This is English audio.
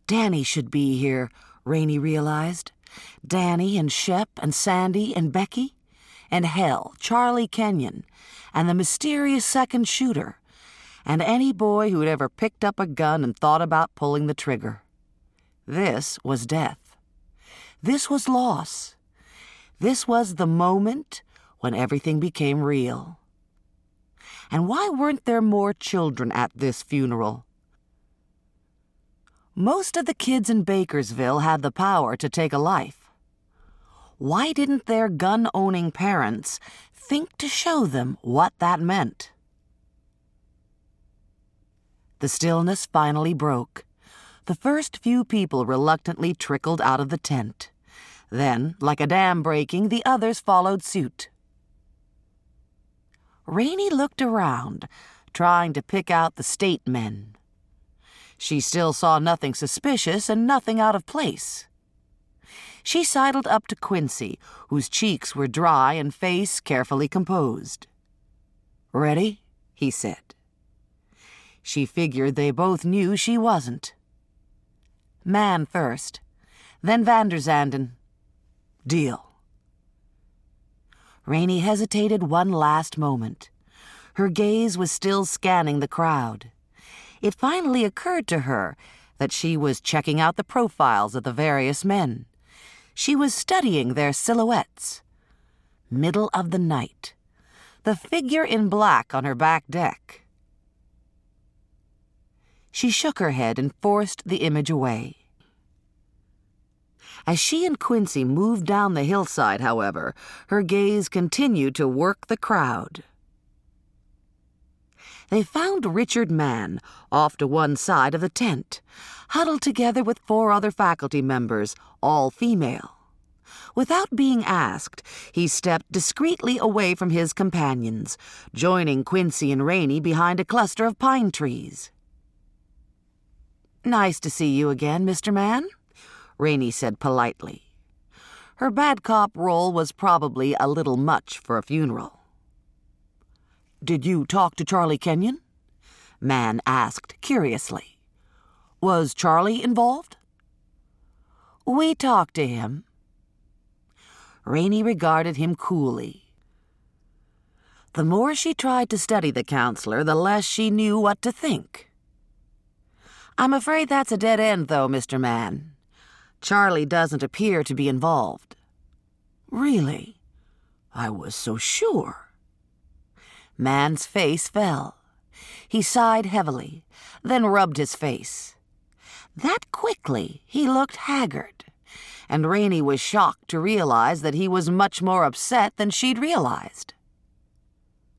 Danny should be here, Rainey realized. Danny and Shep and Sandy and Becky. And hell, Charlie Kenyon. And the mysterious second shooter. And any boy who'd ever picked up a gun and thought about pulling the trigger. This was death. This was loss. This was the moment when everything became real. And why weren't there more children at this funeral? Most of the kids in Bakersville had the power to take a life. Why didn't their gun-owning parents think to show them what that meant? The stillness finally broke. The first few people reluctantly trickled out of the tent. Then, like a dam breaking, the others followed suit. Rainey looked around, trying to pick out the state men. She still saw nothing suspicious and nothing out of place. She sidled up to Quincy, whose cheeks were dry and face carefully composed. "Ready?" he said. She figured they both knew she wasn't. "Man first, then Vander Zanden. Deal." Rainey hesitated one last moment. Her gaze was still scanning the crowd. It finally occurred to her that she was checking out the profiles of the various men. She was studying their silhouettes. Middle of the night. The figure in black on her back deck. She shook her head and forced the image away. As she and Quincy moved down the hillside, however, her gaze continued to work the crowd. They found Richard Mann off to one side of the tent, huddled together with 4 other faculty members, all female. Without being asked, he stepped discreetly away from his companions, joining Quincy and Rainey behind a cluster of pine trees. "Nice to see you again, Mr. Mann," Rainey said politely. Her bad cop role was probably a little much for a funeral. "Did you talk to Charlie Kenyon?" Mann asked curiously. "Was Charlie involved?" "We talked to him." Rainey regarded him coolly. The more she tried to study the counselor, the less she knew what to think. "I'm afraid that's a dead end, though, Mr. Mann. Charlie doesn't appear to be involved." "Really? I was so sure." Mann's face fell. He sighed heavily, then rubbed his face. That quickly, he looked haggard, and Rainey was shocked to realize that he was much more upset than she'd realized.